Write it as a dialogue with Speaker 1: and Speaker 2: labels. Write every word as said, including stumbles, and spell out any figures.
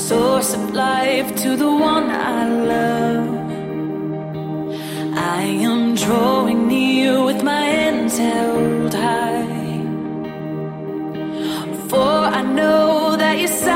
Speaker 1: source of life to the one I love. I am drawing near with my hands held high, for I know that you